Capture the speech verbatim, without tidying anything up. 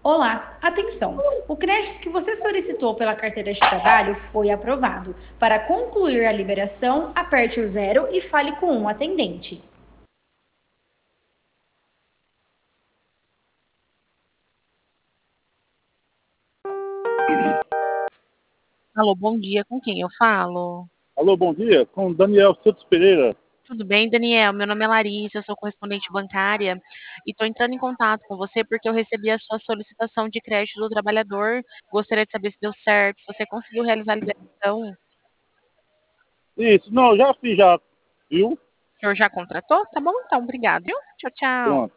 Olá, atenção! O crédito que você solicitou pela carteira de trabalho foi aprovado. Para concluir a liberação, aperte o zero e fale com um atendente. Alô, bom dia. Com quem eu falo? Alô, bom dia. Com Daniel Santos Pereira. Tudo bem, Daniel? Meu nome é Larissa, eu sou correspondente bancária e estou entrando em contato com você porque eu recebi a sua solicitação de crédito do trabalhador. Gostaria de saber se deu certo, se você conseguiu realizar a liberação. Isso, não, já fiz já, viu? O senhor já contratou? Tá bom então, obrigado, viu? Tchau, tchau. Pronto.